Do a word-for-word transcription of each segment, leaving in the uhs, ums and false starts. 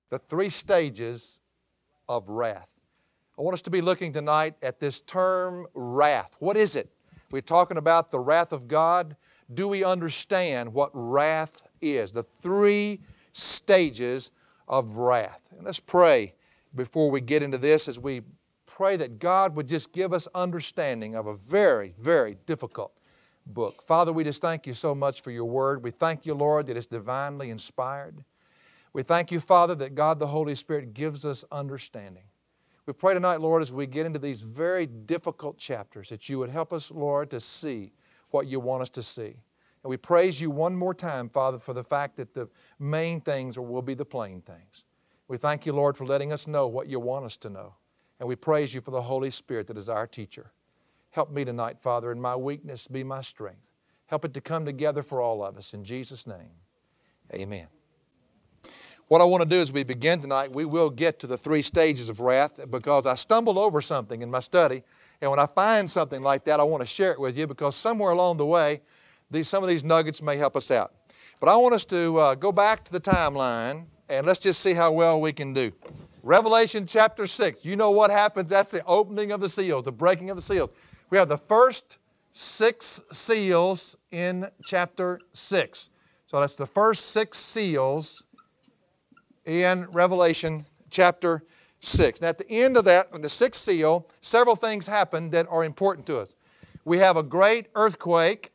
the three stages of wrath. I want us to be looking tonight at this term wrath. What is it? We're talking about the wrath of God. Do we understand what wrath is? The three stages of wrath. And let's pray before we get into this, as we pray that God would just give us understanding of a very, very difficult book. Father, we just thank you so much for your word. We thank you, Lord, that it's divinely inspired. We thank you, Father, that God the Holy Spirit gives us understanding. We pray tonight, Lord, as we get into these very difficult chapters, that you would help us, Lord, to see what you want us to see. And we praise you one more time, Father, for the fact that the main things will be the plain things. We thank you, Lord, for letting us know what you want us to know. And we praise you for the Holy Spirit that is our teacher. Help me tonight, Father, in my weakness be my strength. Help it to come together for all of us. In Jesus' name, amen. What I want to do as we begin tonight, we will get to the three stages of wrath, because I stumbled over something in my study. And when I find something like that, I want to share it with you, because somewhere along the way, these, some of these nuggets may help us out. But I want us to uh, go back to the timeline, and let's just see how well we can do. Revelation chapter six. You know what happens? That's the opening of the seals, the breaking of the seals. We have the first six seals in chapter six. So that's the first six seals in Revelation chapter six. Now at the end of that, in the sixth seal, several things happen that are important to us. We have a great earthquake.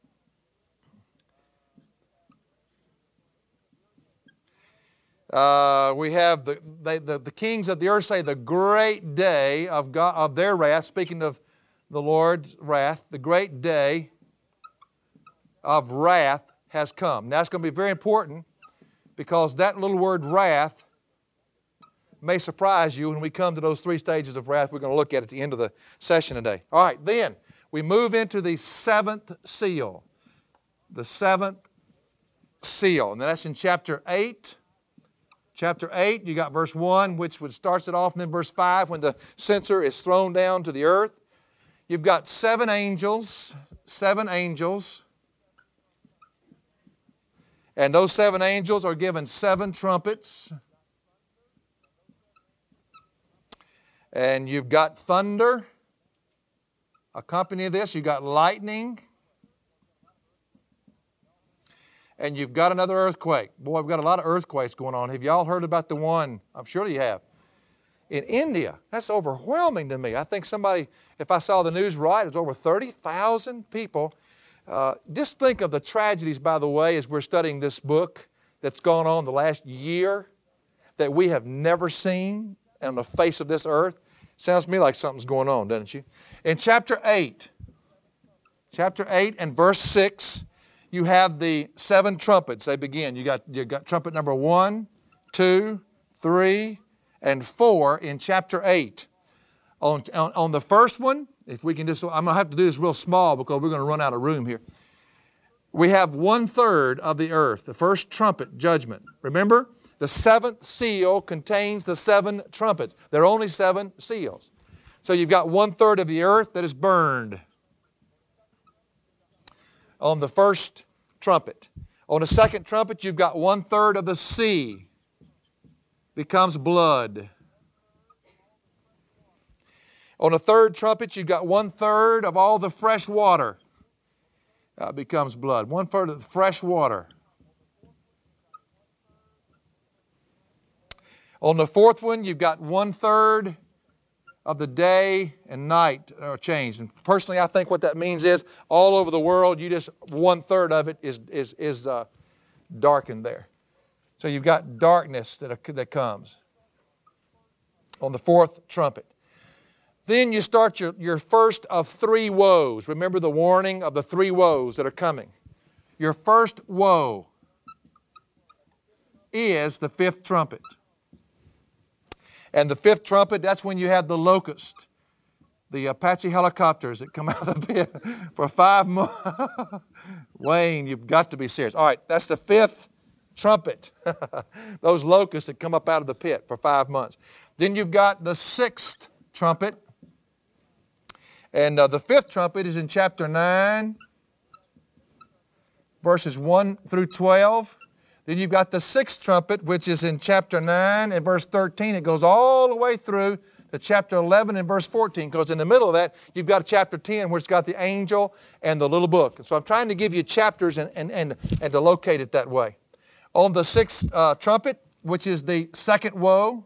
Uh, we have the, they, the the kings of the earth say the great day of God, of their wrath. Speaking of the Lord's wrath, the great day of wrath has come. Now it's going to be very important, because that little word wrath may surprise you when we come to those three stages of wrath we're going to look at at the end of the session today. All right, then we move into the seventh seal. The seventh seal, and that's in chapter eight. Chapter eight, you got verse one, which would starts it off, and then verse five, when the censer is thrown down to the earth. You've got seven angels, seven angels, and those seven angels are given seven trumpets. And you've got thunder. Accompanying this, you've got lightning. And you've got another earthquake. Boy, we've got a lot of earthquakes going on. Have y'all heard about the one? I'm sure you have. In India. That's overwhelming to me. I think somebody, if I saw the news right, it was over thirty thousand people. Uh, just think of the tragedies, by the way, as we're studying this book that's gone on the last year that we have never seen on the face of this earth. Sounds to me like something's going on, doesn't you? In chapter eight, chapter eight and verse six, you have the seven trumpets. They begin. You got, you got trumpet number one, two, three, and four in chapter eight. On, on, on the first one, if we can just, I'm going to have to do this real small because we're going to run out of room here. We have one third of the earth, the first trumpet, judgment. Remember, the seventh seal contains the seven trumpets. There are only seven seals. So you've got one third of the earth that is burned on the first trumpet. On the second trumpet, you've got one third of the sea becomes blood. On the third trumpet, you've got one third of all the fresh water uh, becomes blood. One third of the fresh water. On the fourth one, you've got one third of the day and night are changed. And personally, I think what that means is all over the world, you just one third of it is is is uh, darkened there. So you've got darkness that are, that comes on the fourth trumpet. Then you start your, your first of three woes. Remember the warning of the three woes that are coming. Your first woe is the fifth trumpet. And the fifth trumpet, that's when you have the locust, the Apache helicopters that come out of the pit for five months. Wayne, you've got to be serious. All right, that's the fifth trumpet. Those locusts that come up out of the pit for five months. Then you've got the sixth trumpet. And uh, the fifth trumpet is in chapter nine, verses one through twelve. Then you've got the sixth trumpet, which is in chapter nine and verse thirteen. It goes all the way through to chapter eleven and verse fourteen, because in the middle of that, you've got chapter ten, where it's got the angel and the little book. So I'm trying to give you chapters and, and, and, and to locate it that way. On the sixth uh, trumpet, which is the second woe,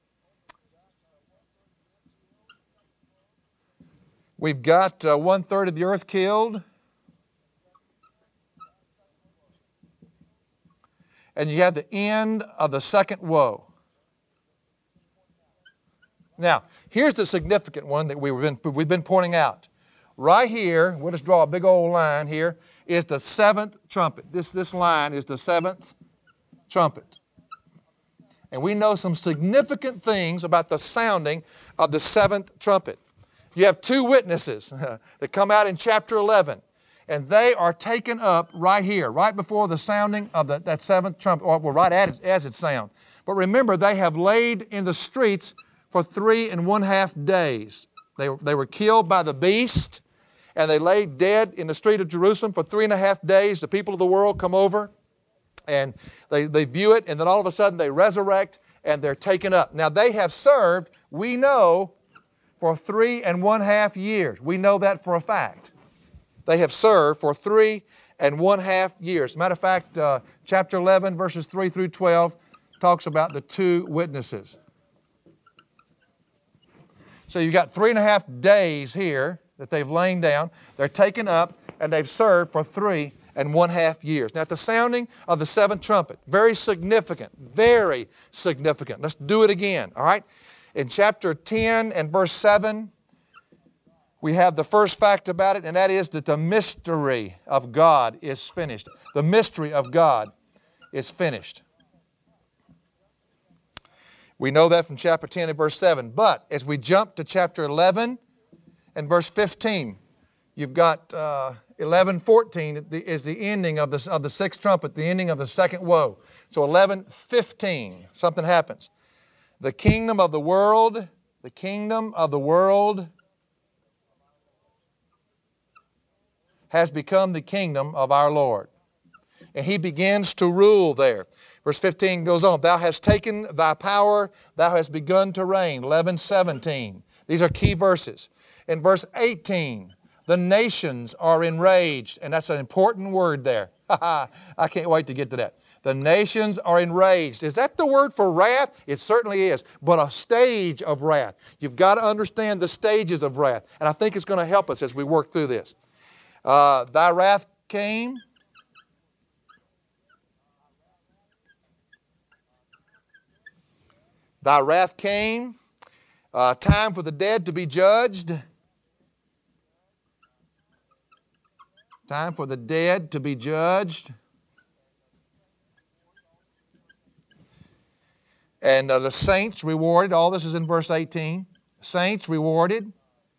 we've got uh, one-third of the earth killed. And you have the end of the second woe. Now, here's the significant one that we've been, we've been pointing out. Right here, we'll just draw a big old line here, is the seventh trumpet. This, this line is the seventh trumpet. And we know some significant things about the sounding of the seventh trumpet. You have two witnesses that come out in chapter eleven. And they are taken up right here, right before the sounding of the, that seventh trumpet, or well, right at it, as it sounds. But remember, they have laid in the streets for three and one half days. They, they were killed by the beast, and they lay dead in the street of Jerusalem for three and a half days. The people of the world come over, and they, they view it, and then all of a sudden they resurrect, and they're taken up. Now they have served, we know, for three and one half years. We know that for a fact. They have served for three and one half years. As a matter of fact, uh, chapter eleven, verses three through twelve, talks about the two witnesses. So you've got three and a half days here that they've lain down. They're taken up, and they've served for three and one half years. Now, at the sounding of the seventh trumpet, very significant, very significant. Let's do it again, all right? In chapter ten and verse seven, we have the first fact about it, and that is that the mystery of God is finished. The mystery of God is finished. We know that from chapter ten and verse seven. But as we jump to chapter eleven and verse fifteen, you've got uh, eleven fourteen is the ending of the, of the sixth trumpet, the ending of the second woe. So eleven fifteen, something happens. The kingdom of the world, the kingdom of the world has become the kingdom of our Lord. And He begins to rule there. Verse fifteen goes on, thou hast taken thy power, thou hast begun to reign. eleven seventeen. These are key verses. In verse eighteen, the nations are enraged. And that's an important word there. I can't wait to get to that. The nations are enraged. Is that the word for wrath? It certainly is, but a stage of wrath. You've got to understand the stages of wrath. And I think it's going to help us as we work through this. Uh, thy wrath came. Thy wrath came. Uh, time for the dead to be judged. Time for the dead to be judged. And uh, the saints rewarded. All this is in verse eighteen. Saints rewarded.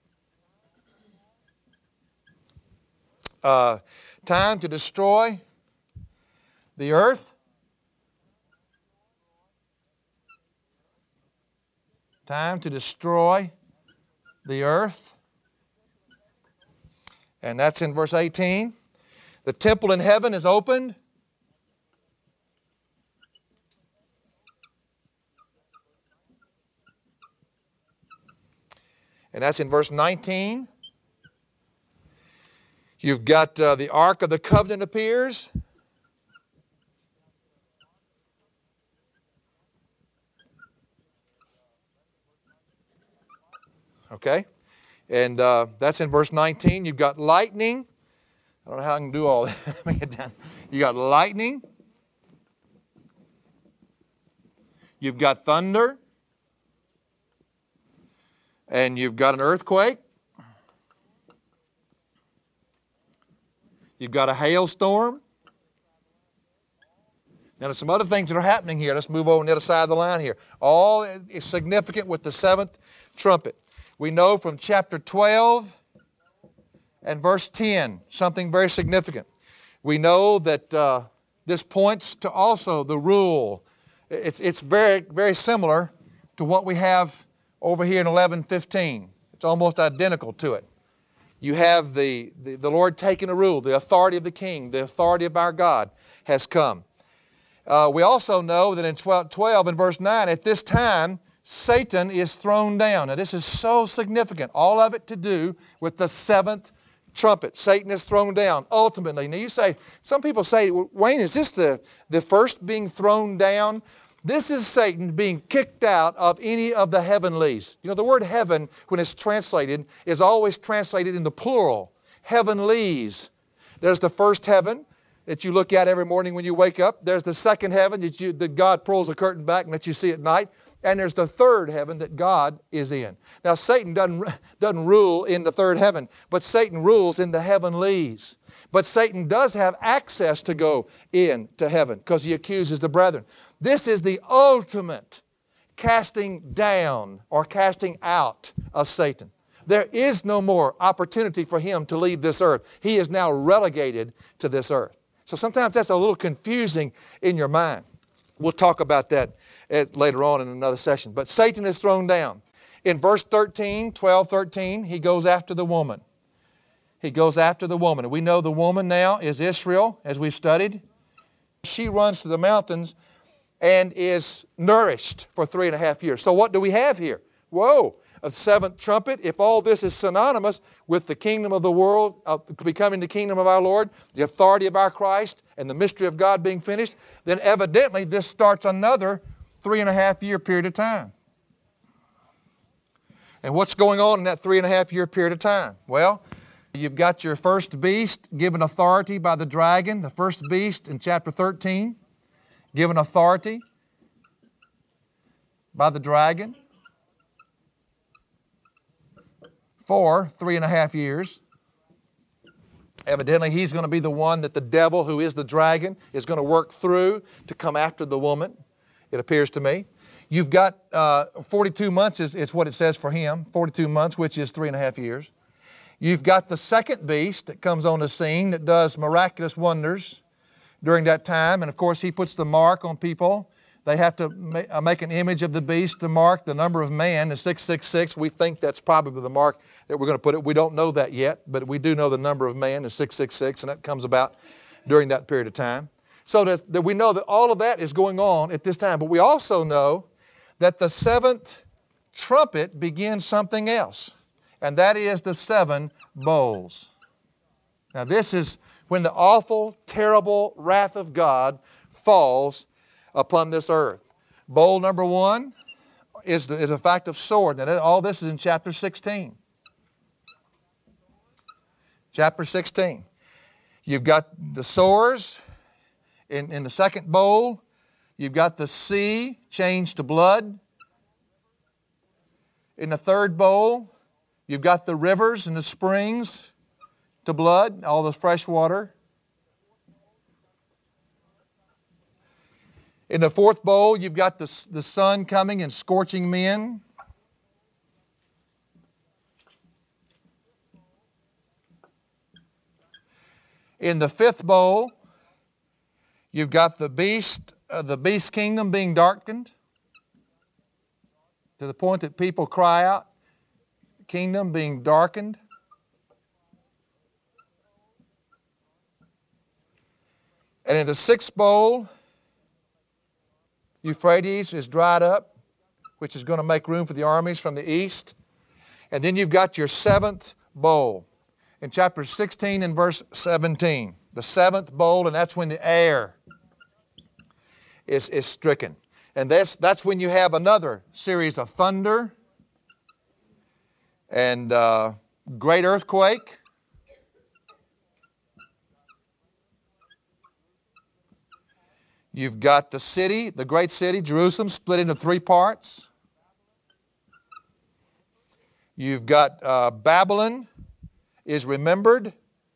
Uh, time to destroy the earth. Time to destroy the earth. And that's in verse eighteen. The temple in heaven is opened. And that's in verse nineteen. You've got uh, the Ark of the Covenant appears. Okay? And uh, that's in verse nineteen. You've got lightning. I don't know how I can do all that. Let me get down. You got lightning. You've got thunder. And you've got an earthquake. You've got a hailstorm. Now, there's some other things that are happening here. Let's move over on the other side of the line here. All is significant with the seventh trumpet. We know from chapter twelve and verse ten something very significant. We know that uh, this points to also the rule. It's, it's very, very similar to what we have over here in eleven fifteen. It's almost identical to it. You have the, the, the Lord taking a rule. The authority of the king, the authority of our God has come. Uh, we also know that in twelve, twelve and verse nine, at this time, Satan is thrown down. Now this is so significant. All of it to do with the seventh trumpet. Satan is thrown down ultimately. Now you say, some people say, Wayne, is this the, the first being thrown down? This is Satan being kicked out of any of the heavenlies. You know, the word heaven, when it's translated, is always translated in the plural. Heavenlies. There's the first heaven that you look at every morning when you wake up. There's the second heaven that, you, that God pulls the curtain back and lets you see at night. And there's the third heaven that God is in. Now, Satan doesn't, doesn't rule in the third heaven, but Satan rules in the heavenlies. But Satan does have access to go into heaven because he accuses the brethren. This is the ultimate casting down or casting out of Satan. There is no more opportunity for him to leave this earth. He is now relegated to this earth. So sometimes that's a little confusing in your mind. We'll talk about that later on in another session. But Satan is thrown down. In verse thirteen, twelve, thirteen, he goes after the woman. He goes after the woman. And we know the woman now is Israel, as we've studied. She runs to the mountains and is nourished for three and a half years. So what do we have here? Whoa, a seventh trumpet. If all this is synonymous with the kingdom of the world, uh, becoming the kingdom of our Lord, the authority of our Christ, and the mystery of God being finished, then evidently this starts another three and a half year period of time. And what's going on in that three and a half year period of time? Well, you've got your first beast given authority by the dragon, the first beast in chapter thirteen, given authority by the dragon for three and a half years. Evidently, he's going to be the one that the devil, who is the dragon, is going to work through to come after the woman, it appears to me. You've got uh, forty-two months is, is what it says for him, forty-two months, which is three and a half years. You've got the second beast that comes on the scene that does miraculous wonders during that time. And of course, he puts the mark on people. They have to ma- make an image of the beast to mark the number of man, the six six six. We think that's probably the mark that we're going to put it. We don't know that yet, but we do know the number of man is six six six, and that comes about during that period of time. So that, that we know that all of that is going on at this time. But we also know that the seventh trumpet begins something else, and that is the seven bowls. Now this is when the awful, terrible wrath of God falls upon this earth. Bowl number one is, the, is a fact of sword. Now all this is in chapter sixteen. Chapter sixteen. You've got the sores in, in the second bowl. You've got the sea changed to blood. In the third bowl, you've got the rivers and the springs to blood, all the fresh water. In the fourth bowl, you've got the, the sun coming and scorching men. In the fifth bowl, you've got the beast, uh, the beast kingdom being darkened to the point that people cry out, kingdom being darkened. And in the sixth bowl, Euphrates is dried up, which is going to make room for the armies from the east. And then you've got your seventh bowl in chapter sixteen and verse seventeen. The seventh bowl, and that's when the air is, is stricken. And that's, that's when you have another series of thunder and uh, great earthquake. You've got the city, the great city, Jerusalem, split into three parts. You've got uh, Babylon is remembered.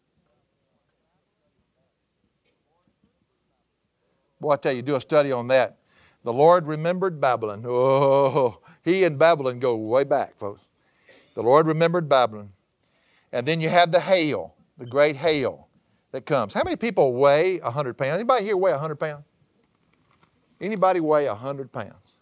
Boy, I tell you, do a study on that. The Lord remembered Babylon. Oh, he and Babylon go way back, folks. The Lord remembered Babylon. And then you have the hail, the great hail that comes. How many people weigh one hundred pounds? Anybody here weigh one hundred pounds? Anybody weigh one hundred pounds?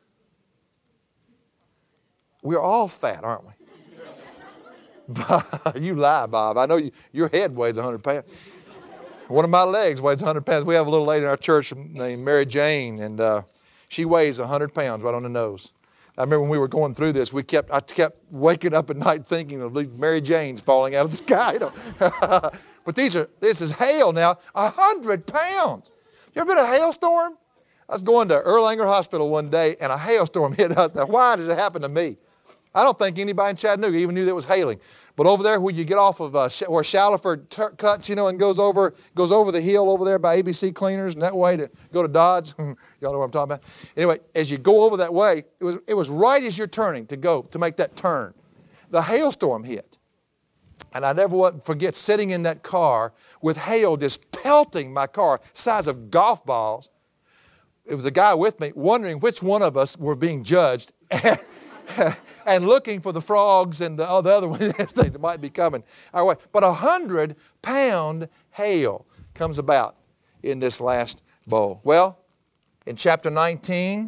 We're all fat, aren't we? You lie, Bob. I know you, your head weighs one hundred pounds. One of my legs weighs one hundred pounds. We have a little lady in our church named Mary Jane, and uh, she weighs one hundred pounds right on the nose. I remember when we were going through this, we kept I kept waking up at night thinking of these Mary Janes falling out of the sky. You know? But these are this is hail now, one hundred pounds. You ever been in a hailstorm? I was going to Erlanger Hospital one day, and a hailstorm hit us. Now, why does it happen to me? I don't think anybody in Chattanooga even knew that it was hailing. But over there, where you get off of uh, where Shallowford t- cuts, you know, and goes over goes over the hill over there by A B C Cleaners, and that way to go to Dodge. Y'all know what I'm talking about. Anyway, as you go over that way, it was it was right as you're turning to go to make that turn. The hailstorm hit, and I never will forget sitting in that car with hail just pelting my car, size of golf balls. It was a guy with me wondering which one of us were being judged. And looking for the frogs and the, all the other things that might be coming our way. But a hundred pound hail comes about in this last bowl. Well, in chapter nineteen,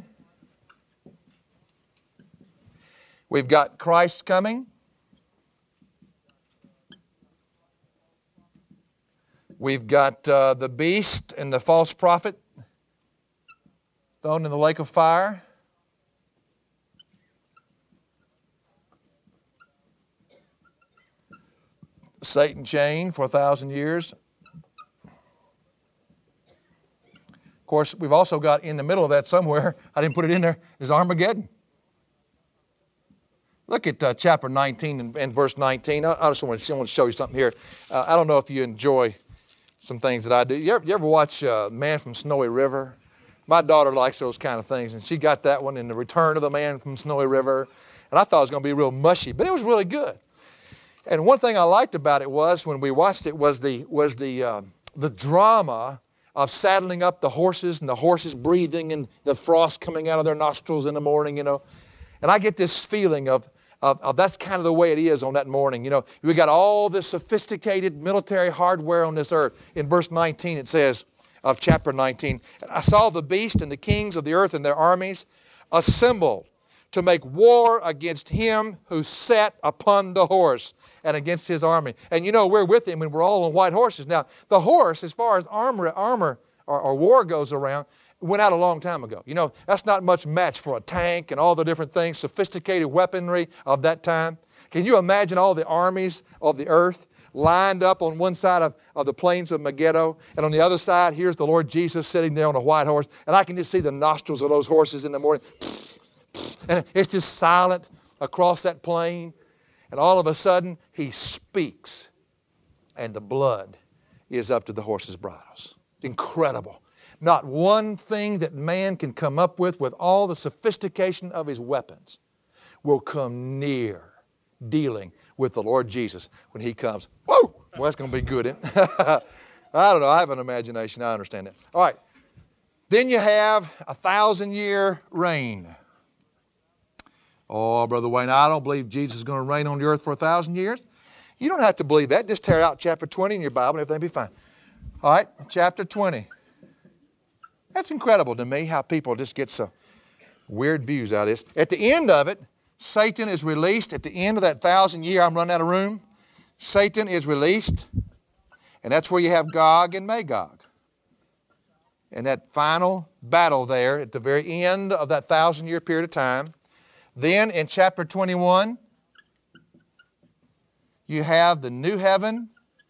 we've got Christ coming. We've got uh, the beast and the false prophet thrown in the lake of fire. Satan chained for a thousand years. Of course, we've also got in the middle of that somewhere, I didn't put it in there, is Armageddon. Look at uh, chapter nineteen and, and verse nineteen. I, I just want to, I want to show you something here. Uh, I don't know if you enjoy some things that I do. You ever, you ever watch uh, Man from Snowy River? My daughter likes those kind of things, and she got that one in The Return of the Man from Snowy River. And I thought it was going to be real mushy, but it was really good. And one thing I liked about it was, when we watched it, was the was the uh, the drama of saddling up the horses and the horses breathing and the frost coming out of their nostrils in the morning, you know. And I get this feeling of, of, of that's kind of the way it is on that morning. You know, we got all this sophisticated military hardware on this earth. In verse nineteen, it says, of chapter nineteen, I saw the beast and the kings of the earth and their armies assembled to make war against him who sat upon the horse and against his army. And you know, we're with him and we're all on white horses. Now, the horse, as far as armor, armor or, or war goes around, went out a long time ago. You know, that's not much match for a tank and all the different things, sophisticated weaponry of that time. Can you imagine all the armies of the earth lined up on one side of, of the plains of Megiddo, and on the other side, here's the Lord Jesus sitting there on a white horse, and I can just see the nostrils of those horses in the morning. And it's just silent across that plain. And all of a sudden, he speaks. And the blood is up to the horses' bridles. Incredible. Not one thing that man can come up with, with all the sophistication of his weapons, will come near dealing with the Lord Jesus when he comes. Whoa! Well, that's going to be good, isn't it? I don't know. I have an imagination. I understand that. All right. Then you have a thousand-year reign. Oh, Brother Wayne, I don't believe Jesus is going to reign on the earth for a thousand years. You don't have to believe that. Just tear out chapter twenty in your Bible and everything will be fine. All right, chapter twenty. That's incredible to me how people just get so weird views out of this. At the end of it, Satan is released. At the end of that thousand year, I'm running out of room. Satan is released. And that's where you have Gog and Magog. And that final battle there at the very end of that thousand year period of time. Then in chapter twenty-one, you have the new heaven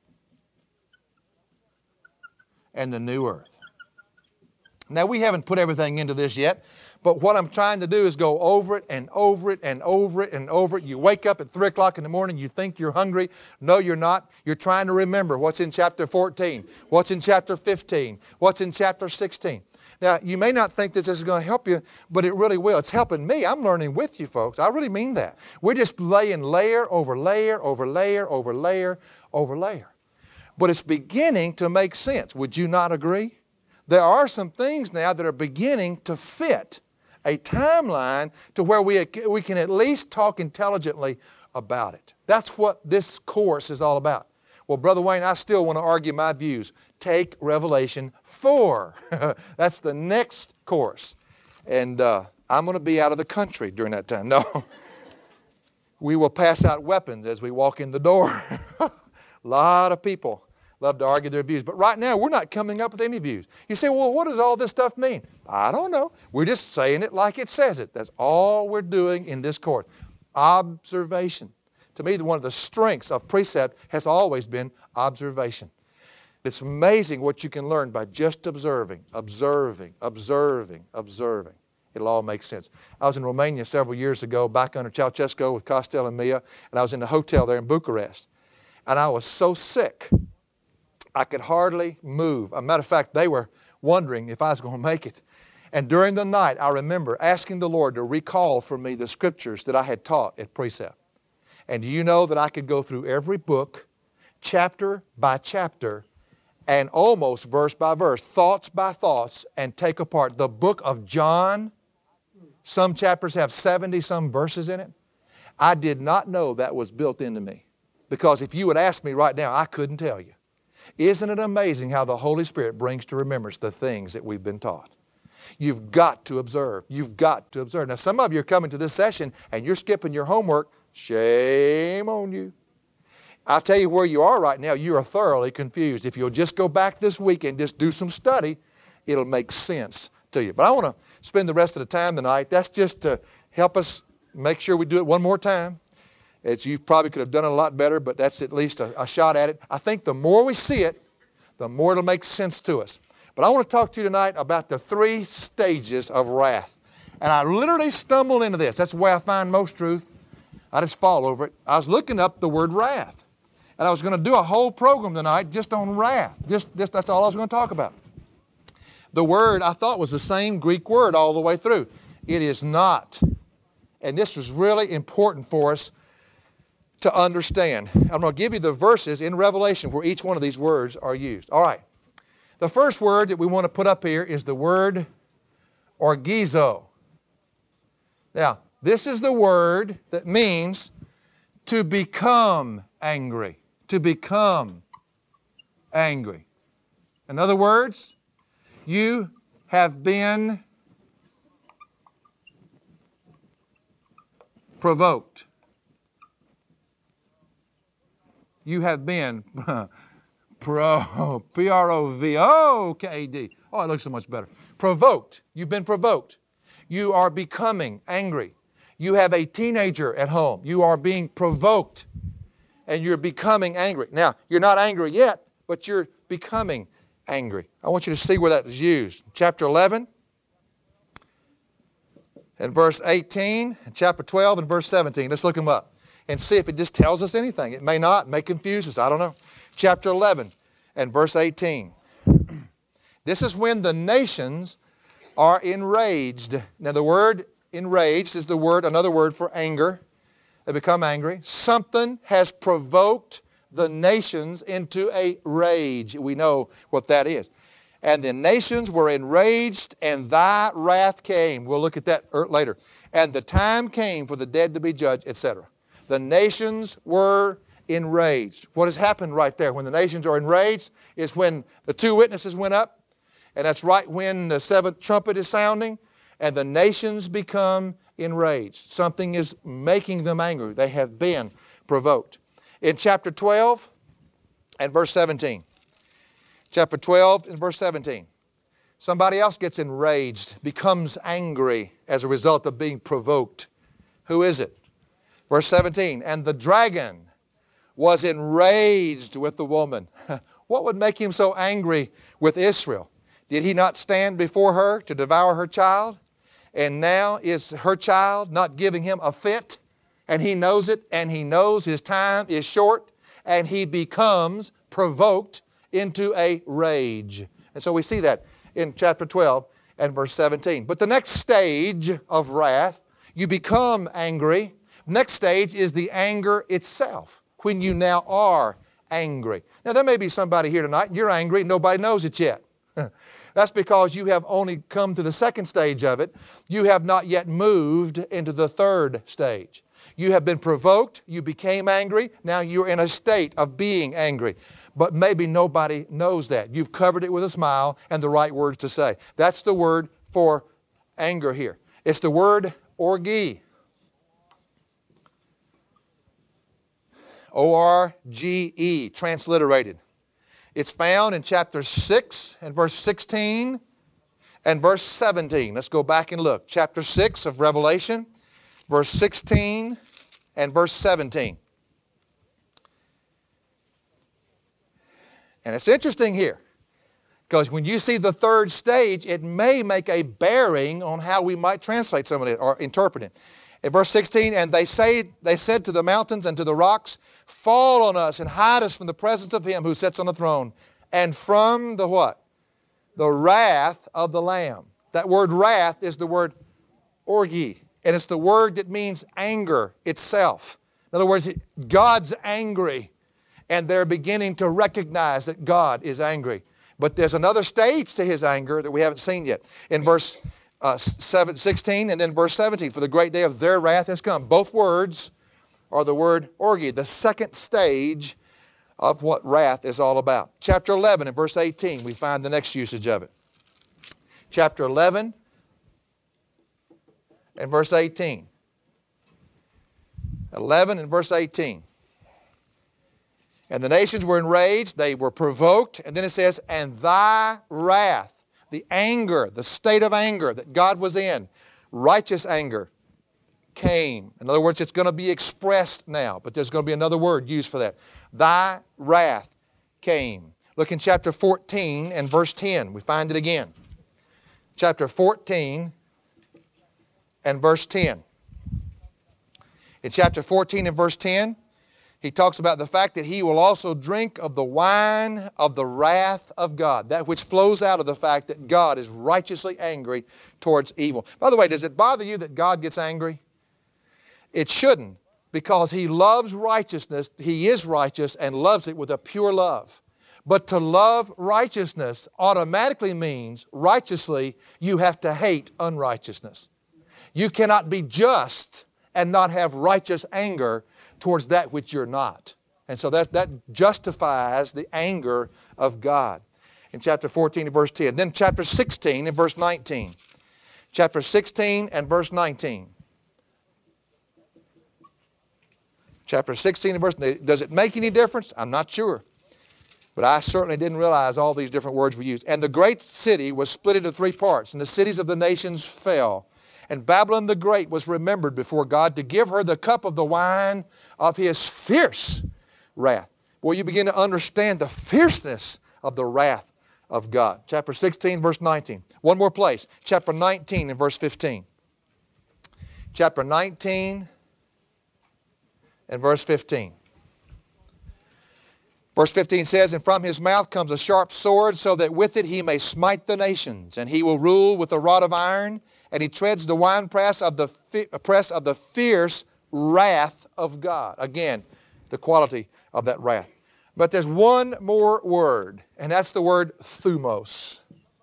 and the new earth. Now, we haven't put everything into this yet, but what I'm trying to do is go over it and over it and over it and over it. You wake up at three o'clock in the morning, you think you're hungry. No, you're not. You're trying to remember what's in chapter fourteen, what's in chapter fifteen, what's in chapter sixteen. Now, you may not think that this is going to help you, but it really will. It's helping me. I'm learning with you, folks. I really mean that. We're just laying layer over layer over layer over layer over layer. But it's beginning to make sense. Would you not agree? There are some things now that are beginning to fit a timeline to where we, we can at least talk intelligently about it. That's what this course is all about. Well, Brother Wayne, I still want to argue my views. Take Revelation four. That's the next course. And uh, I'm going to be out of the country during that time. No. We will pass out weapons as we walk in the door. A lot of people love to argue their views. But right now, we're not coming up with any views. You say, well, what does all this stuff mean? I don't know. We're just saying it like it says it. That's all we're doing in this course. Observation. To me, one of the strengths of precept has always been observation. It's amazing what you can learn by just observing, observing, observing, observing. It'll all make sense. I was in Romania several years ago, back under Ceausescu with Costel and Mia, and I was in the hotel there in Bucharest. And I was so sick, I could hardly move. As a matter of fact, they were wondering if I was going to make it. And during the night, I remember asking the Lord to recall for me the scriptures that I had taught at Precept. And do you know that I could go through every book, chapter by chapter, and almost verse by verse, thoughts by thoughts, and take apart the book of John. Some chapters have seventy some verses in it. I did not know that was built into me. Because if you would ask me right now, I couldn't tell you. Isn't it amazing how the Holy Spirit brings to remembrance the things that we've been taught? You've got to observe. You've got to observe. Now, some of you are coming to this session and you're skipping your homework. Shame on you. I'll tell you where you are right now. You are thoroughly confused. If you'll just go back this week and just do some study, it'll make sense to you. But I want to spend the rest of the time tonight. That's just to help us make sure we do it one more time. It's, you probably could have done it a lot better, but that's at least a, a shot at it. I think the more we see it, the more it'll make sense to us. But I want to talk to you tonight about the three stages of wrath. And I literally stumbled into this. That's the way I find most truth. I just fall over it. I was looking up the word wrath. And I was going to do a whole program tonight just on wrath. Just, just that's all I was going to talk about. The word I thought was the same Greek word all the way through. It is not. And this was really important for us to understand. I'm going to give you the verses in Revelation where each one of these words are used. All right. The first word that we want to put up here is the word orgizo. Now, this is the word that means to become angry. To become angry. In other words, you have been provoked. You have been pro, P R O V O K E D. Oh, it looks so much better. Provoked. You've been provoked. You are becoming angry. You have a teenager at home. You are being provoked. And you're becoming angry. Now, you're not angry yet, but you're becoming angry. I want you to see where that is used. Chapter eleven and verse eighteen, and chapter twelve and verse seventeen. Let's look them up and see if it just tells us anything. It may not, it may confuse us, I don't know. Chapter eleven and verse eighteen. This is when the nations are enraged. Now the word enraged is the word, another word for anger. They become angry. Something has provoked the nations into a rage. We know what that is. And the nations were enraged, and thy wrath came. We'll look at that later. And the time came for the dead to be judged, et cetera. The nations were enraged. What has happened right there when the nations are enraged is when the two witnesses went up, and that's right when the seventh trumpet is sounding, and the nations become enraged. Something is making them angry. They have been provoked. In chapter twelve and verse seventeen. Chapter twelve and verse seventeen. Somebody else gets enraged, becomes angry as a result of being provoked. Who is it? Verse seventeen. And the dragon was enraged with the woman. What would make him so angry with Israel? Did he not stand before her to devour her child? And now is her child not giving him a fit? And he knows it, and he knows his time is short, and he becomes provoked into a rage. And so we see that in chapter twelve and verse seventeen. But the next stage of wrath, you become angry. Next stage is the anger itself, when you now are angry. Now there may be somebody here tonight, and you're angry, and nobody knows it yet. That's because you have only come to the second stage of it. You have not yet moved into the third stage. You have been provoked. You became angry. Now you're in a state of being angry. But maybe nobody knows that. You've covered it with a smile and the right words to say. That's the word for anger here. It's the word orgi. O R G E, transliterated. It's found in chapter six and verse sixteen and verse seventeen. Let's go back and look. Chapter six of Revelation, verse sixteen and verse seventeen. And it's interesting here, because when you see the third stage, it may make a bearing on how we might translate some of it or interpret it. In verse sixteen, and they say they said to the mountains and to the rocks, fall on us and hide us from the presence of him who sits on the throne, and from the what? The wrath of the Lamb. That word wrath is the word orgi, and it's the word that means anger itself. In other words, God's angry, and they're beginning to recognize that God is angry. But there's another stage to his anger that we haven't seen yet. In verse uh, seven, sixteen and then verse seventeen, for the great day of their wrath has come. Both words are the word orgi, the second stage of what wrath is all about. Chapter eleven and verse eighteen, we find the next usage of it. Chapter eleven and verse eighteen. eleven and verse eighteen. And the nations were enraged, they were provoked, and then it says, and thy wrath, the anger, the state of anger that God was in, righteous anger, came. In other words, it's going to be expressed now, but there's going to be another word used for that. Thy wrath came. Look in chapter fourteen and verse ten. We find it again. Chapter fourteen and verse ten. In chapter fourteen and verse ten, he talks about the fact that he will also drink of the wine of the wrath of God, that which flows out of the fact that God is righteously angry towards evil. By the way, does it bother you that God gets angry? It shouldn't, because he loves righteousness. He is righteous and loves it with a pure love. But to love righteousness automatically means righteously you have to hate unrighteousness. You cannot be just and not have righteous anger towards that which you're not. And so that, that justifies the anger of God. In chapter fourteen and verse ten. Then chapter sixteen and verse nineteen. Chapter sixteen and verse nineteen. Chapter sixteen and verse nineteen. Does it make any difference? I'm not sure. But I certainly didn't realize all these different words we used. And the great city was split into three parts, and the cities of the nations fell. And Babylon the Great was remembered before God to give her the cup of the wine of his fierce wrath. Well, you begin to understand the fierceness of the wrath of God. Chapter sixteen, verse nineteen. One more place. Chapter nineteen and verse fifteen. Chapter nineteen and verse fifteen. Verse fifteen says, and from his mouth comes a sharp sword, so that with it he may smite the nations. And he will rule with a rod of iron, and he treads the winepress of the fi- press of the fierce wrath of God. Again, the quality of that wrath. But there's one more word, and that's the word thumos.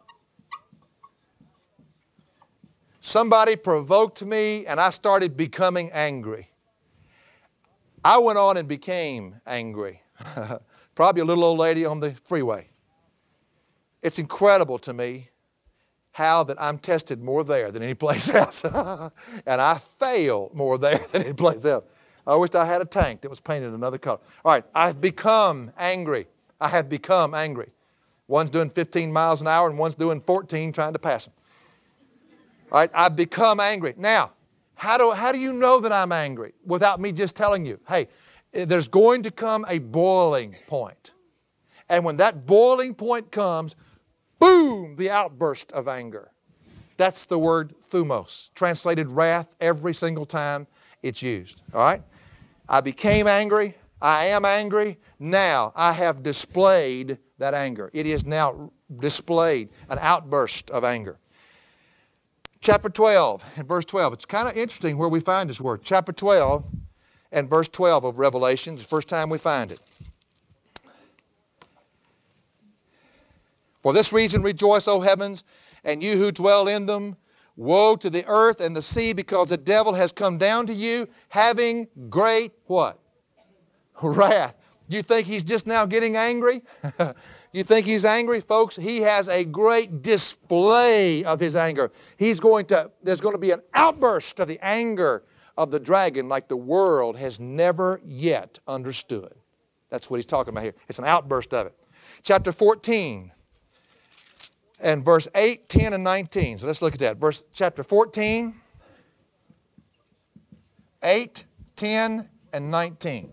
Somebody provoked me, and I started becoming angry. I went on and became angry. Probably a little old lady on the freeway. It's incredible to me how that I'm tested more there than any place else. And I fail more there than any place else. I wish I had a tank that was painted another color. All right, I've become angry. I have become angry. One's doing fifteen miles an hour and one's doing fourteen trying to pass them. All right, I've become angry. Now, how do, how do you know that I'm angry without me just telling you, hey, there's going to come a boiling point. And when that boiling point comes, boom, the outburst of anger. That's the word thumos, translated wrath every single time it's used. All right? I became angry. I am angry. Now I have displayed that anger. It is now displayed, an outburst of anger. Chapter twelve and verse twelve. It's kind of interesting where we find this word. Chapter twelve and verse twelve of Revelation. It's the first time we find it. For this reason rejoice, O heavens, and you who dwell in them. Woe to the earth and the sea, because the devil has come down to you, having great what? Wrath. You think he's just now getting angry? You think he's angry? Folks, he has a great display of his anger. He's going to, there's going to be an outburst of the anger of the dragon like the world has never yet understood. That's what he's talking about here. It's an outburst of it. Chapter fourteen and verse eight, ten, and nineteen. So let's look at that. Verse chapter fourteen, eight, ten, and nineteen.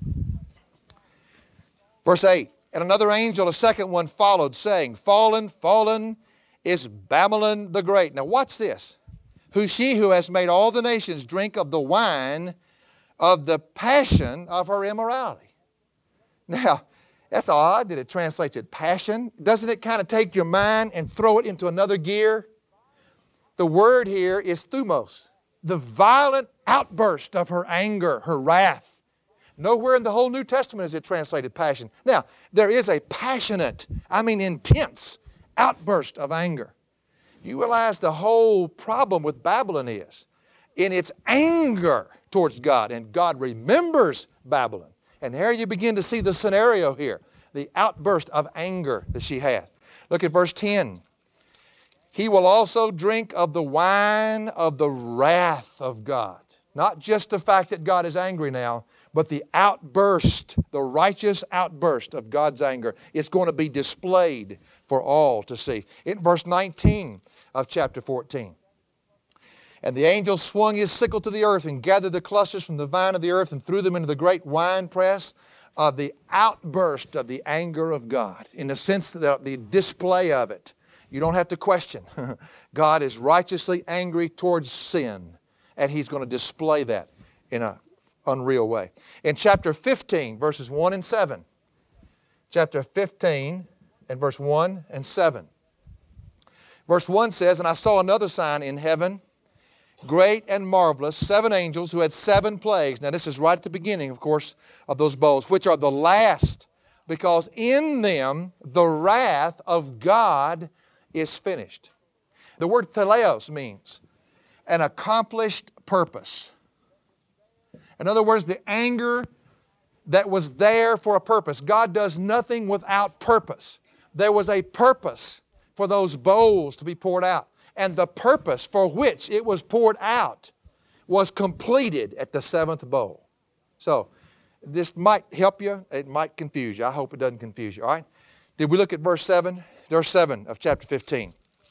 Verse eight. And another angel, a second one, followed, saying, Fallen, fallen is Babylon the Great. Now watch this. Who she who has made all the nations drink of the wine of the passion of her immorality. Now, that's odd that it translates it passion. Doesn't it kind of take your mind and throw it into another gear? The word here is thumos, the violent outburst of her anger, her wrath. Nowhere in the whole New Testament is it translated passion. Now, there is a passionate, I mean intense, outburst of anger. You realize the whole problem with Babylon is in its anger towards God, and God remembers Babylon. And here you begin to see the scenario here, the outburst of anger that she had. Look at verse ten. He will also drink of the wine of the wrath of God. Not just the fact that God is angry now, but the outburst, the righteous outburst of God's anger. It's going to be displayed for all to see. In verse nineteen of chapter fourteen. And the angel swung his sickle to the earth and gathered the clusters from the vine of the earth and threw them into the great winepress of the outburst of the anger of God. In the sense that the display of it. You don't have to question. God is righteously angry towards sin, and He's going to display that in an unreal way. In chapter fifteen, verses one and seven. Chapter fifteen and verse one and seven. Verse one says, And I saw another sign in heaven, great and marvelous, seven angels who had seven plagues. Now this is right at the beginning, of course, of those bowls, which are the last, because in them the wrath of God is finished. The word teleos means an accomplished purpose. In other words, the anger that was there for a purpose. God does nothing without purpose. There was a purpose for those bowls to be poured out. And the purpose for which it was poured out was completed at the seventh bowl. So, this might help you. It might confuse you. I hope it doesn't confuse you. All right? Did we look at verse seven? Verse seven of chapter fifteen.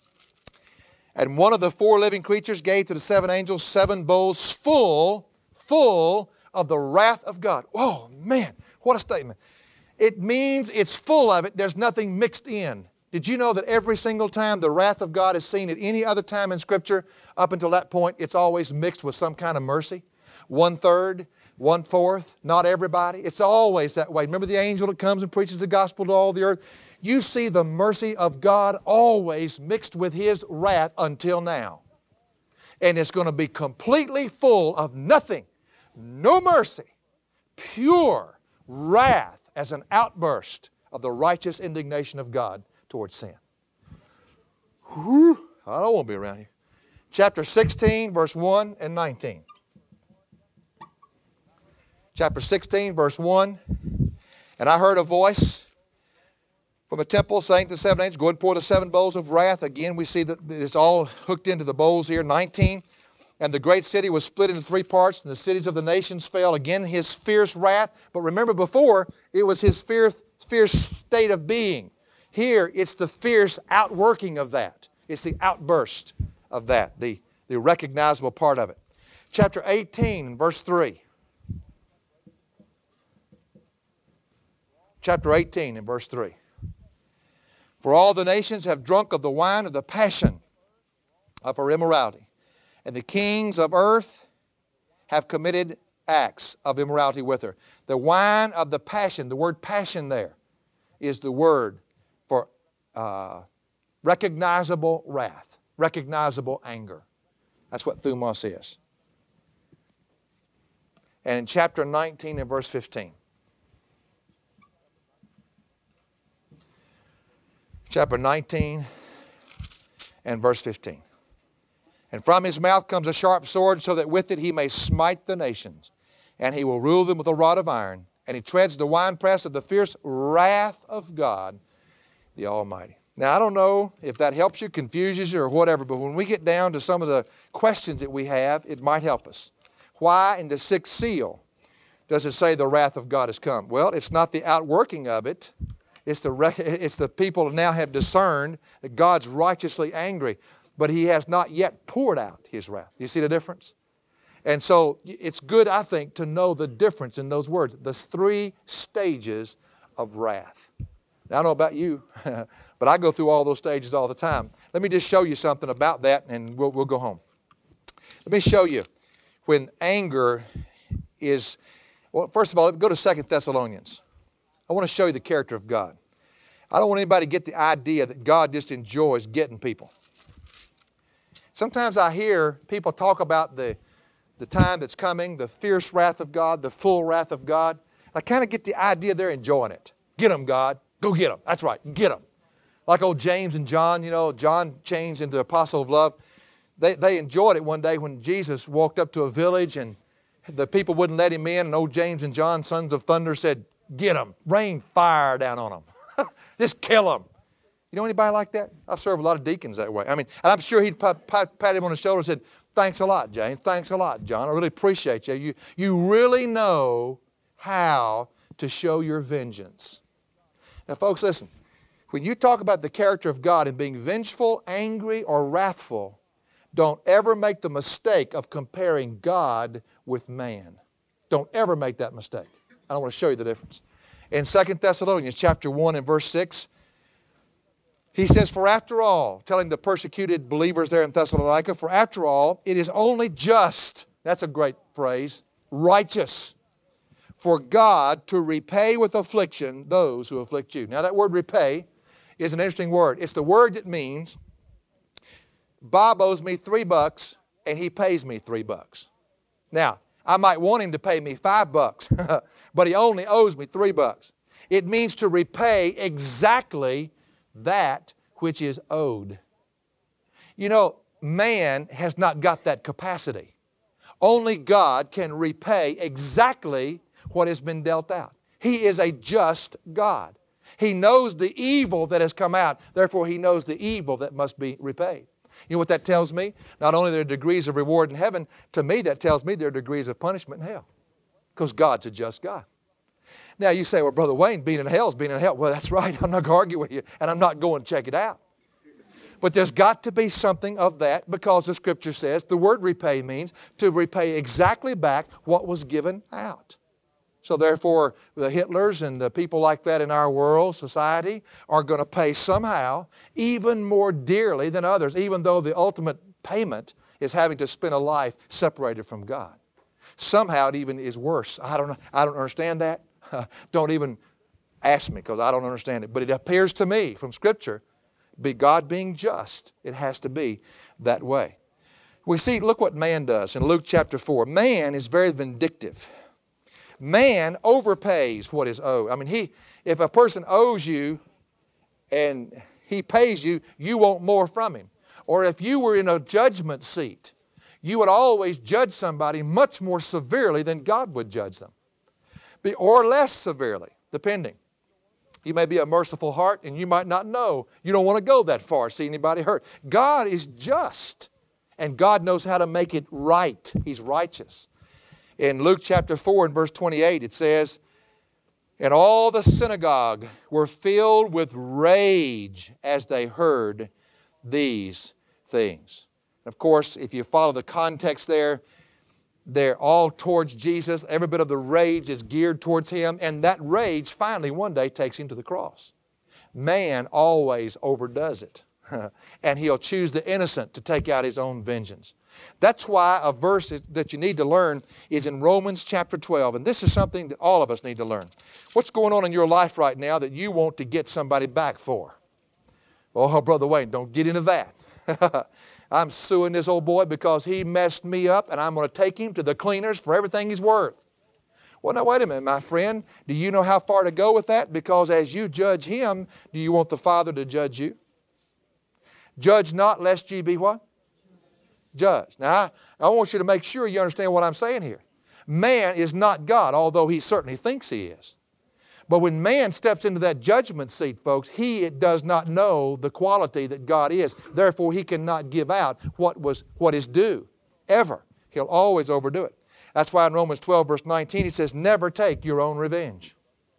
And one of the four living creatures gave to the seven angels seven bowls full, full of the wrath of God. Oh, man, what a statement. It means it's full of it. There's nothing mixed in. Did you know that every single time the wrath of God is seen at any other time in Scripture, up until that point, it's always mixed with some kind of mercy? One third, one fourth, not everybody. It's always that way. Remember the angel that comes and preaches the gospel to all the earth? You see the mercy of God always mixed with His wrath until now. And it's going to be completely full of nothing, no mercy, pure wrath as an outburst of the righteous indignation of God towards sin. Whew, I don't want to be around here. Chapter sixteen, verse one and nineteen. Chapter sixteen, verse one. And I heard a voice from the temple saying to the seven angels, Go and pour the seven bowls of wrath. Again, we see that it's all hooked into the bowls here. nineteen. And the great city was split into three parts, and the cities of the nations fell. Again, His fierce wrath. But remember before, it was His fierce, fierce state of being. Here, it's the fierce outworking of that. It's the outburst of that, the, the recognizable part of it. Chapter eighteen, verse three. Chapter eighteen and verse three. For all the nations have drunk of the wine of the passion of her immorality, and the kings of earth have committed acts of immorality with her. The wine of the passion, the word passion there, is the word for uh, recognizable wrath, recognizable anger. That's what thumos is. And in chapter nineteen and verse fifteen. Chapter nineteen and verse fifteen. And from His mouth comes a sharp sword, so that with it He may smite the nations. And He will rule them with a rod of iron. And He treads the winepress of the fierce wrath of God, the Almighty. Now, I don't know if that helps you, confuses you, or whatever, but when we get down to some of the questions that we have, it might help us. Why in the sixth seal does it say the wrath of God has come? Well, it's not the outworking of it. It's the, rec- it's the people who now have discerned that God's righteously angry, but He has not yet poured out His wrath. You see the difference? And so it's good, I think, to know the difference in those words. There's three stages of wrath. Now, I don't know about you, but I go through all those stages all the time. Let me just show you something about that, and we'll, we'll go home. Let me show you when anger is, well, first of all, go to Second Thessalonians. I want to show you the character of God. I don't want anybody to get the idea that God just enjoys getting people. Sometimes I hear people talk about the, the time that's coming, the fierce wrath of God, the full wrath of God. I kind of get the idea they're enjoying it. Get them, God. Go get them. That's right. Get them. Like old James and John, you know, John changed into the apostle of love. They, they enjoyed it one day when Jesus walked up to a village and the people wouldn't let him in. And old James and John, sons of thunder, said, get them. Rain fire down on them. Just kill them. You know anybody like that? I've served a lot of deacons that way. I mean, and I'm sure he'd pat, pat, pat him on the shoulder and said, thanks a lot, James. Thanks a lot, John. I really appreciate you. You, you really know how to show your vengeance. Now, folks, listen. When you talk about the character of God and being vengeful, angry, or wrathful, don't ever make the mistake of comparing God with man. Don't ever make that mistake. I want to show you the difference. In Second Thessalonians chapter one and verse six, he says, for after all, telling the persecuted believers there in Thessalonica, for after all, it is only just, that's a great phrase, righteous, for God to repay with affliction those who afflict you. Now that word repay is an interesting word. It's the word that means Bob owes me three bucks and he pays me three bucks. Now, I might want him to pay me five bucks, but he only owes me three bucks. It means to repay exactly that which is owed. You know, man has not got that capacity. Only God can repay exactly what has been dealt out. He is a just God. He knows the evil that has come out, therefore He knows the evil that must be repaid. You know what that tells me? Not only are there degrees of reward in heaven, to me that tells me there are degrees of punishment in hell. Because God's a just God. Now you say, well, Brother Wayne, being in hell is being in hell. Well, that's right. I'm not going to argue with you, and I'm not going to check it out. But there's got to be something of that because the Scripture says the word repay means to repay exactly back what was given out. So therefore, the Hitlers and the people like that in our world, society, are going to pay somehow even more dearly than others, even though the ultimate payment is having to spend a life separated from God. Somehow it even is worse. I don't know. I don't understand that. Don't even ask me because I don't understand it. But it appears to me from Scripture, be God being just, it has to be that way. We see, look what man does in Luke chapter four. Man is very vindictive. Man overpays what is owed. I mean, he, if a person owes you and he pays you, you want more from him. Or if you were in a judgment seat, you would always judge somebody much more severely than God would judge them. Or less severely, depending. You may be a merciful heart and you might not know. You don't want to go that far, see anybody hurt. God is just, and God knows how to make it right. He's righteous. In Luke chapter four and verse twenty-eight, it says, and all the synagogue were filled with rage as they heard these things. Of course, if you follow the context there, they're all towards Jesus. Every bit of the rage is geared towards Him. And that rage finally one day takes Him to the cross. Man always overdoes it. And he'll choose the innocent to take out his own vengeance. That's why a verse that you need to learn is in Romans chapter twelve. And this is something that all of us need to learn. What's going on in your life right now that you want to get somebody back for? Oh, Brother Wayne, don't get into that. I'm suing this old boy because he messed me up and I'm going to take him to the cleaners for everything he's worth. Well, now, wait a minute, my friend. Do you know how far to go with that? Because as you judge him, do you want the Father to judge you? Judge not, lest ye be what? Judged. Now, I, I want you to make sure you understand what I'm saying here. Man is not God, although he certainly thinks he is. But when man steps into that judgment seat, folks, he does not know the quality that God is. Therefore, he cannot give out what was what is due, ever. He'll always overdo it. That's why in Romans twelve, verse nineteen, he says, never take your own revenge.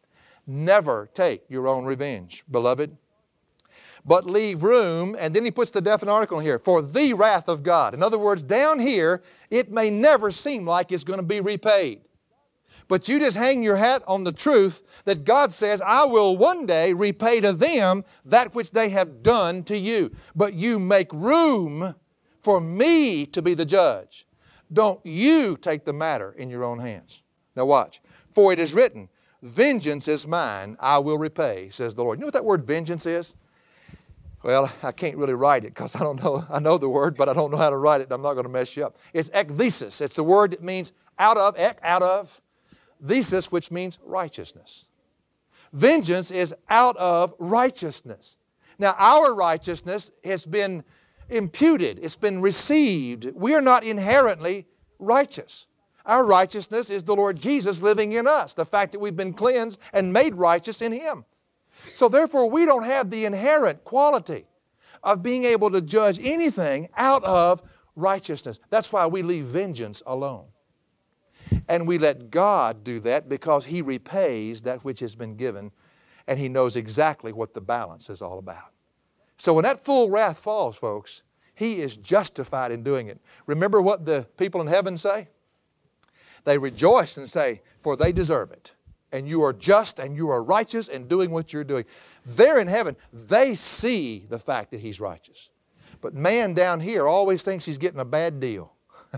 Never take your own revenge, beloved, but leave room, and then he puts the definite article in here, for the wrath of God. In other words, down here, it may never seem like it's going to be repaid. But you just hang your hat on the truth that God says, I will one day repay to them that which they have done to you. But you make room for me to be the judge. Don't you take the matter in your own hands. Now watch. For it is written, vengeance is mine, I will repay, says the Lord. You know what that word vengeance is? Well, I can't really write it because I don't know. I know the word, but I don't know how to write it, and I'm not going to mess you up. It's ekthesis. It's the word that means out of, ek, out of, thesis, which means righteousness. Vengeance is out of righteousness. Now, our righteousness has been imputed. It's been received. We are not inherently righteous. Our righteousness is the Lord Jesus living in us, the fact that we've been cleansed and made righteous in Him. So therefore, we don't have the inherent quality of being able to judge anything out of righteousness. That's why we leave vengeance alone. And we let God do that because He repays that which has been given, and He knows exactly what the balance is all about. So when that full wrath falls, folks, He is justified in doing it. Remember what the people in heaven say? They rejoice and say, for they deserve it. And you are just and you are righteous in doing what you're doing. There in heaven, they see the fact that He's righteous. But man down here always thinks he's getting a bad deal.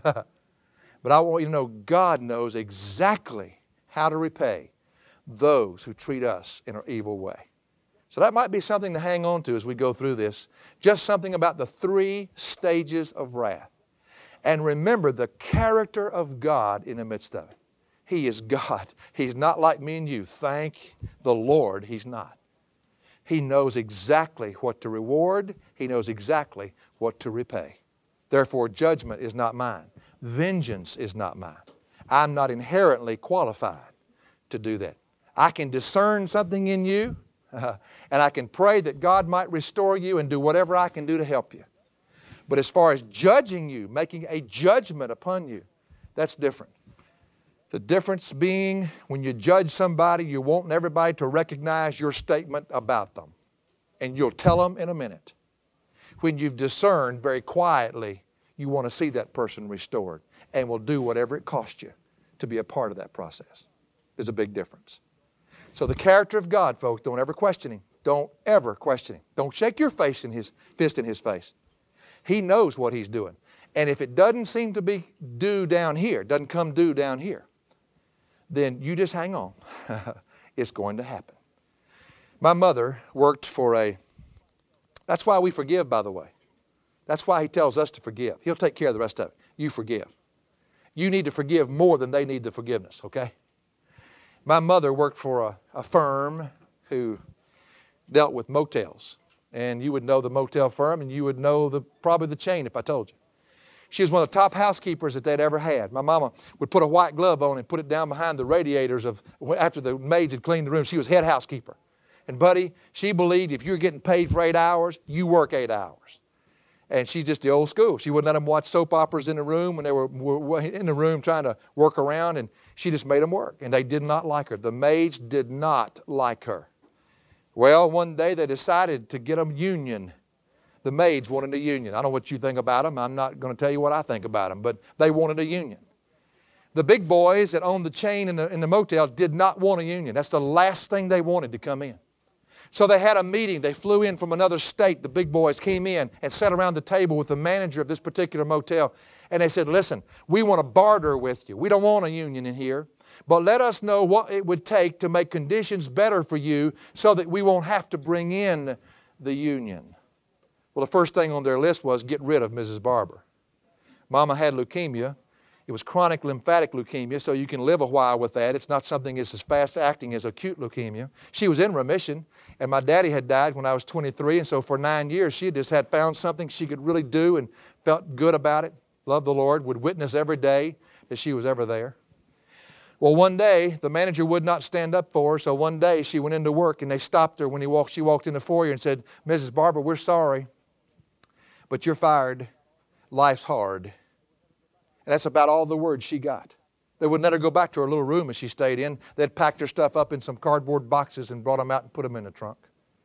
But I want you to know God knows exactly how to repay those who treat us in an evil way. So that might be something to hang on to as we go through this. Just something about the three stages of wrath. And remember the character of God in the midst of it. He is God. He's not like me and you. Thank the Lord He's not. He knows exactly what to reward. He knows exactly what to repay. Therefore, judgment is not mine. Vengeance is not mine. I'm not inherently qualified to do that. I can discern something in you, uh, and I can pray that God might restore you and do whatever I can do to help you. But as far as judging you, making a judgment upon you, that's different. The difference being when you judge somebody, you want everybody to recognize your statement about them. And you'll tell them in a minute. When you've discerned very quietly, you want to see that person restored and will do whatever it costs you to be a part of that process. There's a big difference. So the character of God, folks, don't ever question Him. Don't ever question Him. Don't shake your face in his, fist in His face. He knows what He's doing. And if it doesn't seem to be due down here, doesn't come due down here, then you just hang on. It's going to happen. My mother worked for a, that's why we forgive, by the way. That's why He tells us to forgive. He'll take care of the rest of it. You forgive. You need to forgive more than they need the forgiveness, okay? My mother worked for a, a firm who dealt with motels. And you would know the motel firm, and you would know the probably the chain if I told you. She was one of the top housekeepers that they'd ever had. My mama would put a white glove on and put it down behind the radiators of after the maids had cleaned the room. She was head housekeeper. And buddy, she believed if you're getting paid for eight hours, you work eight hours. And she's just the old school. She wouldn't let them watch soap operas in the room when they were, were in the room trying to work around, and she just made them work. And they did not like her. The maids did not like her. Well, one day they decided to get a union. The maids wanted a union. I don't know what you think about them. I'm not going to tell you what I think about them, but they wanted a union. The big boys that owned the chain in the, in the motel did not want a union. That's the last thing they wanted to come in. So they had a meeting. They flew in from another state. The big boys came in and sat around the table with the manager of this particular motel. And they said, listen, we want to barter with you. We don't want a union in here. But let us know what it would take to make conditions better for you so that we won't have to bring in the union. Well, the first thing on their list was get rid of Missus Barber. Mama had leukemia. It was chronic lymphatic leukemia, so you can live a while with that. It's not something that's as fast acting as acute leukemia. She was in remission, and my daddy had died when I was twenty-three, and so for nine years she just had found something she could really do and felt good about it, loved the Lord, would witness every day that she was ever there. Well, one day, the manager would not stand up for her, so one day she went into work, and they stopped her when he walked, she walked in the foyer and said, Missus Barber, we're sorry, but you're fired. Life's hard. And that's about all the words she got. They would let her go back to her little room that she stayed in. They'd packed her stuff up in some cardboard boxes and brought them out and put them in the trunk.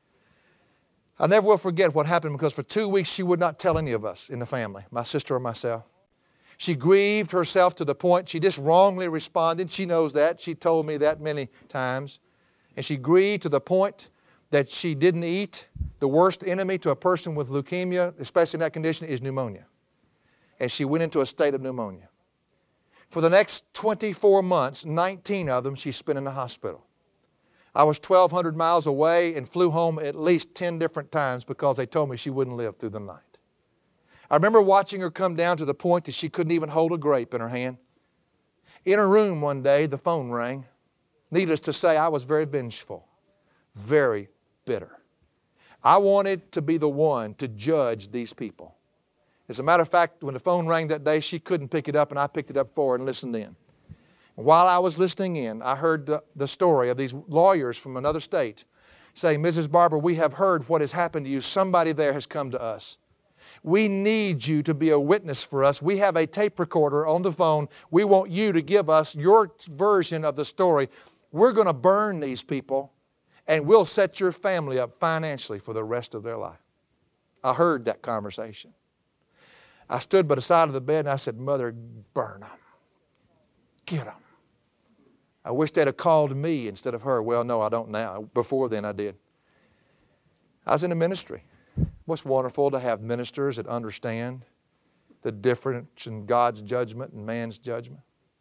I never will forget what happened because for two weeks she would not tell any of us in the family, my sister or myself. She grieved herself to the point she just wrongly responded. She knows that. She told me that many times. And she grieved to the point that she didn't eat. The worst enemy to a person with leukemia, especially in that condition, is pneumonia. And she went into a state of pneumonia. For the next twenty-four months, nineteen of them she spent in the hospital. I was twelve hundred miles away and flew home at least ten different times because they told me she wouldn't live through the night. I remember watching her come down to the point that she couldn't even hold a grape in her hand. In her room one day, the phone rang. Needless to say, I was very vengeful, very bitter. I wanted to be the one to judge these people. As a matter of fact, when the phone rang that day, she couldn't pick it up, and I picked it up for her and listened in. And while I was listening in, I heard the, the story of these lawyers from another state saying, Missus Barber, we have heard what has happened to you. Somebody there has come to us. We need you to be a witness for us. We have a tape recorder on the phone. We want you to give us your version of the story. We're going to burn these people, and we'll set your family up financially for the rest of their life. I heard that conversation. I stood by the side of the bed and I said, Mother, burn them. Get them. I wish they'd have called me instead of her. Well, no, I don't now. Before then I did. I was in the ministry. What's wonderful to have ministers that understand the difference in God's judgment and man's judgment.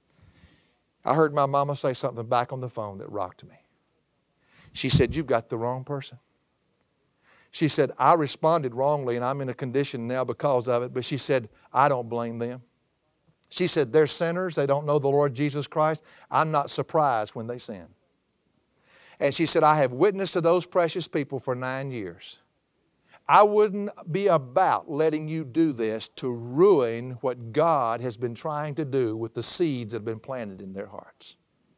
I heard my mama say something back on the phone that rocked me. She said, you've got the wrong person. She said, I responded wrongly and I'm in a condition now because of it, but she said, I don't blame them. She said, they're sinners. They don't know the Lord Jesus Christ. I'm not surprised when they sin. And she said, I have witnessed to those precious people for nine years. I wouldn't be about letting you do this to ruin what God has been trying to do with the seeds that have been planted in their hearts.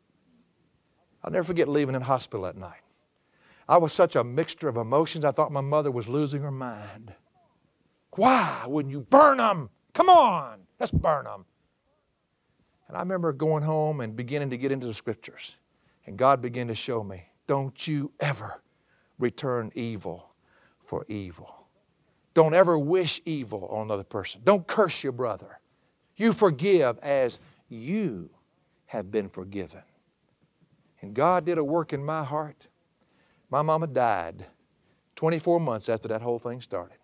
I'll never forget leaving in hospital that night. I was such a mixture of emotions. I thought my mother was losing her mind. Why wouldn't you burn them? Come on, let's burn them. And I remember going home and beginning to get into the Scriptures. And God began to show me, don't you ever return evil for evil. Don't ever wish evil on another person. Don't curse your brother. You forgive as you have been forgiven. And God did a work in my heart. My mama died twenty-four months after that whole thing started.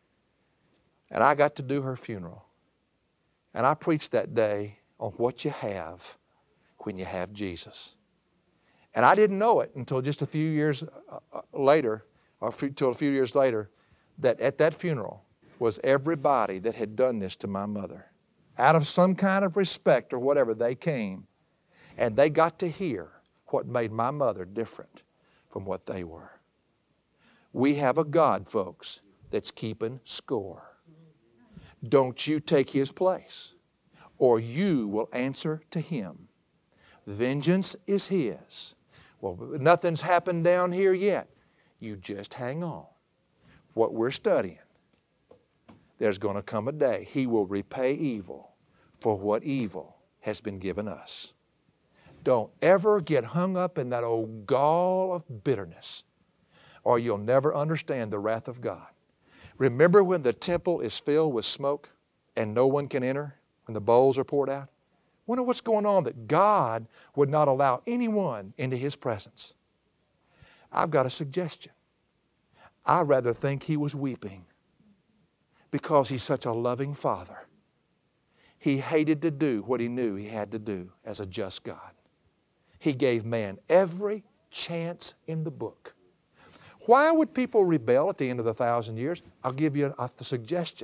And I got to do her funeral. And I preached that day on what you have when you have Jesus. And I didn't know it until just a few years later, or until a few years later, that at that funeral was everybody that had done this to my mother. Out of some kind of respect or whatever, they came. And they got to hear what made my mother different from what they were. We have a God, folks, that's keeping score. Don't you take His place, or you will answer to Him. Vengeance is His. Well, nothing's happened down here yet. You just hang on. What we're studying, there's going to come a day He will repay evil for what evil has been given us. Don't ever get hung up in that old gall of bitterness, or you'll never understand the wrath of God. Remember when the temple is filled with smoke and no one can enter when the bowls are poured out? Wonder what's going on that God would not allow anyone into His presence. I've got a suggestion. I rather think He was weeping because He's such a loving Father. He hated to do what He knew He had to do as a just God. He gave man every chance in the book. Why would people rebel at the end of the thousand years? I'll give you a, a suggestion.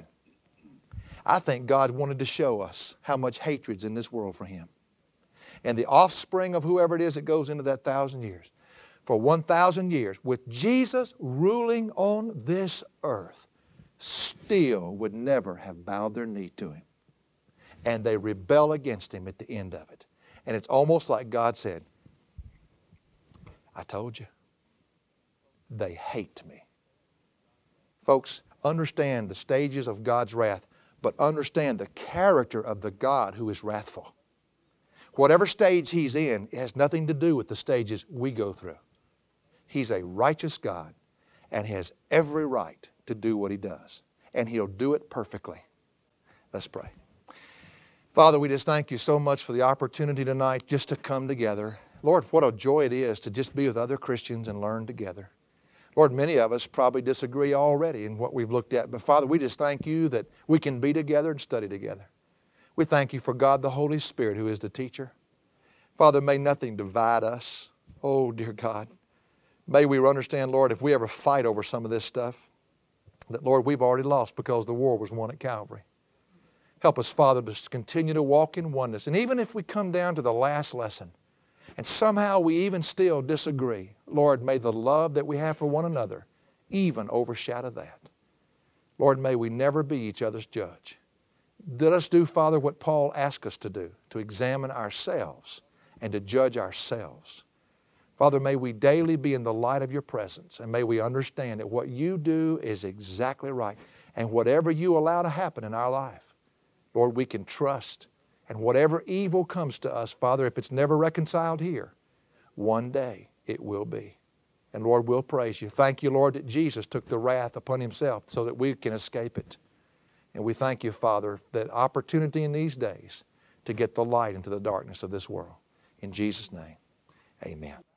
I think God wanted to show us how much hatred's in this world for Him. And the offspring of whoever it is that goes into that thousand years, for one thousand years, with Jesus ruling on this earth, still would never have bowed their knee to Him. And they rebel against Him at the end of it. And it's almost like God said, I told you, they hate me. Folks, understand the stages of God's wrath, but understand the character of the God who is wrathful. Whatever stage He's in, it has nothing to do with the stages we go through. He's a righteous God and has every right to do what He does. And He'll do it perfectly. Let's pray. Father, we just thank You so much for the opportunity tonight just to come together. Lord, what a joy it is to just be with other Christians and learn together. Lord, many of us probably disagree already in what we've looked at. But Father, we just thank You that we can be together and study together. We thank You for God the Holy Spirit who is the teacher. Father, may nothing divide us. Oh, dear God. May we understand, Lord, if we ever fight over some of this stuff, that, Lord, we've already lost because the war was won at Calvary. Help us, Father, to continue to walk in oneness. And even if we come down to the last lesson, and somehow we even still disagree, Lord, may the love that we have for one another even overshadow that. Lord, may we never be each other's judge. Let us do, Father, what Paul asked us to do, to examine ourselves and to judge ourselves. Father, may we daily be in the light of Your presence, and may we understand that what You do is exactly right. And whatever You allow to happen in our life, Lord, we can trust. And whatever evil comes to us, Father, if it's never reconciled here, one day it will be. And Lord, we'll praise You. Thank You, Lord, that Jesus took the wrath upon Himself so that we can escape it. And we thank You, Father, that opportunity in these days to get the light into the darkness of this world. In Jesus' name, amen.